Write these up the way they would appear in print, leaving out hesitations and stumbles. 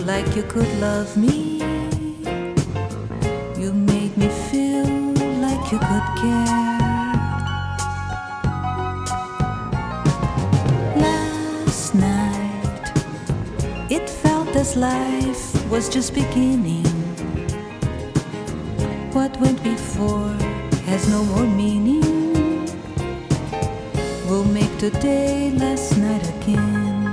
like you could love me. You made me feel like you could care. Last night, it felt as life was just beginning. What went before has no more meaning. We'll make today last night again.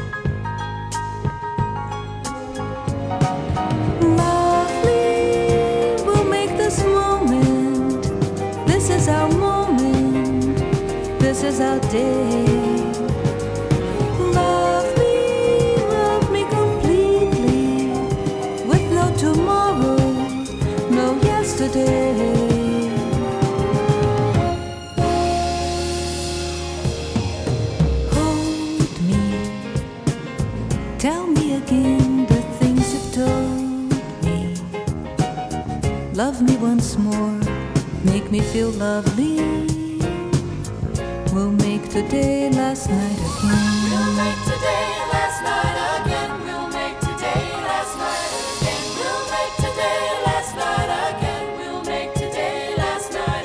Lovely, we'll make this moment. This is our moment. This is our day. Love me completely, with no tomorrow, no yesterday. Hold me, tell me again the things you've told me. Love me once more, make me feel lovely. We'll make today last night again. We'll make today last night again. We'll make today last night again. We'll make today last night again. We'll make today last night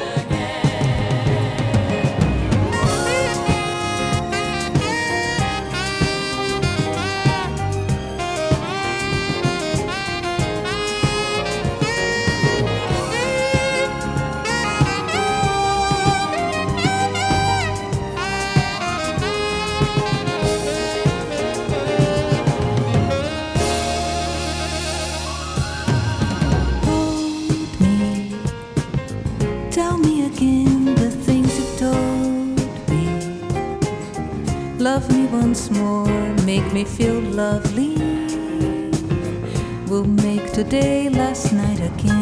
Tell me again the things you've told me. Love me once more, make me feel lovely. We'll make today last night again.